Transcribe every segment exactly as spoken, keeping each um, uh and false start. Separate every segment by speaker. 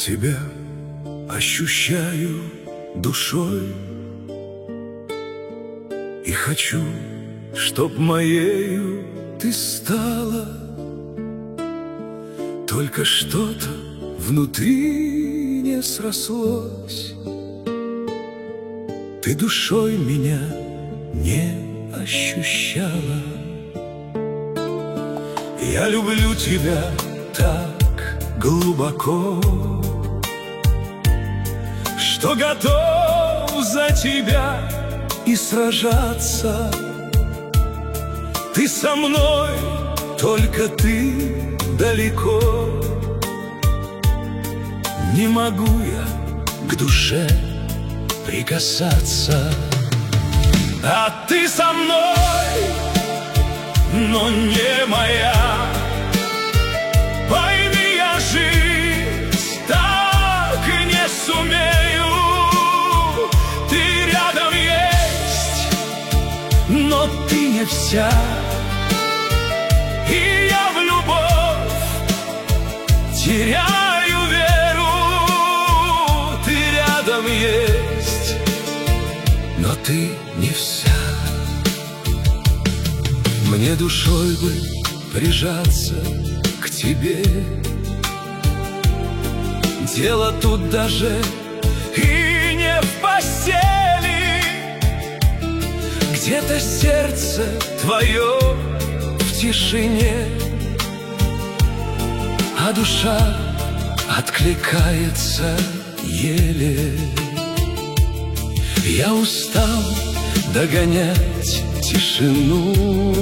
Speaker 1: тебя ощущаю душой и хочу, чтоб моею ты стала. Только что-то внутри не срослось, ты душой меня не ощущала. Я люблю тебя так глубоко, что готов за тебя и сражаться. Ты со мной, только ты далеко. Не могу я к душе прикасаться, а ты со мной, но не моя. Пойми, я жить так и не сумею. Ты рядом есть, но ты не вся. И я в любовь теряю веру. Ты рядом есть, но ты не вся. Мне душой бы прижаться к тебе. Дело тут даже и не в постели. Где-то сердце твое в тишине, а душа откликается еле. Я устал догонять тишину,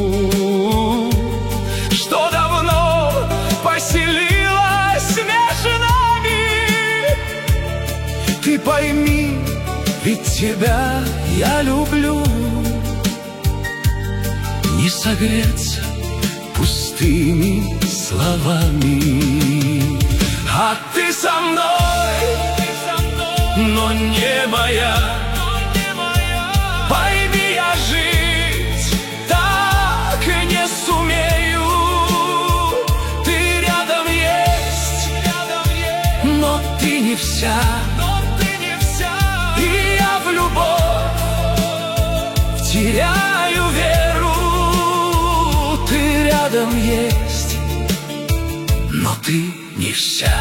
Speaker 1: что давно поселилась между нами. Ты пойми, ведь тебя я люблю. Не согреться пустыми словами. А ты со мной, но не моя. Пойми, я жить так и не сумею. Ты рядом есть, но ты не вся. И я в любовь теряю веру. Ты рядом есть, но ты не вся.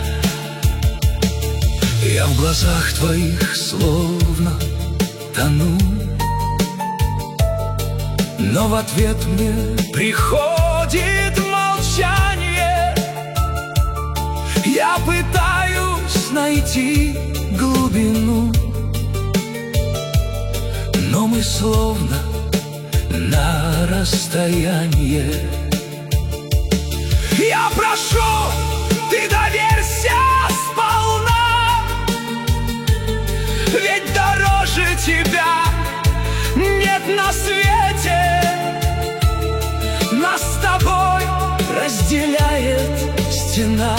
Speaker 1: Я в глазах твоих словно тону, но в ответ мне приходит молчание. Я пытаюсь найти глубину, но мы словно на расстояние. Я прошу, ты доверься сполна, ведь дороже тебя нет на свете. Нас с тобой разделяет стена,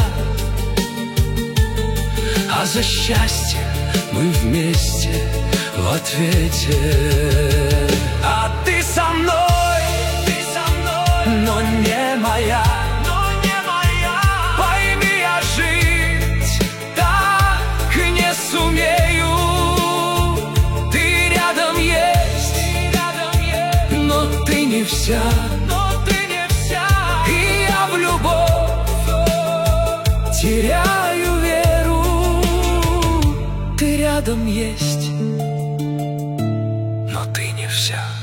Speaker 1: а за счастье мы вместе в ответе. А ты со мной, ты со мной, но не моя. Пойми, я жить так и не сумею. Ты рядом есть, но ты не вся. И я в любовь теряю веру. Ты рядом есть, но ты не вся.